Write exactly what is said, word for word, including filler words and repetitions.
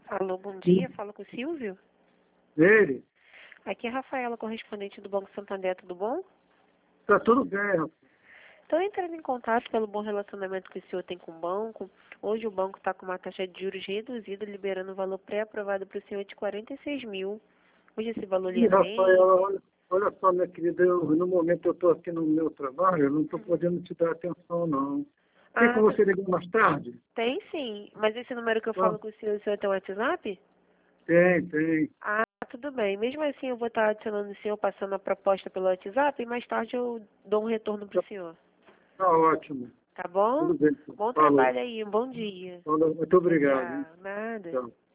Alô, bom dia. Fala com o Silvio. Ele? Aqui é a Rafaela, correspondente do Banco Santander, tudo bom? Tá tudo bem, rapaz. Estou entrando em contato pelo bom relacionamento que o senhor tem com o banco. Hoje o banco está com uma taxa de juros reduzida, liberando o valor pré-aprovado para o senhor de quarenta e seis mil. Hoje esse valor lhe E, atende? Rafaela, olha, olha só, minha querida, eu, no momento eu estou aqui no meu trabalho, eu não estou podendo te dar atenção, não. Tem Ah, como você ligar mais tarde? tem sim. Mas esse número que eu Ah, falo com o senhor, o senhor tem WhatsApp? tem, tem. Ah, tudo bem. Mesmo assim eu vou estar adicionando o senhor, passando a proposta pelo WhatsApp e mais tarde eu dou um retorno para o Tá, senhor. tá ótimo. Tá bom? Tudo bem. Bom Falou. trabalho aí, um bom dia. Falou. Muito Tchau, obrigado. Hein? tchau. Nada. Tchau.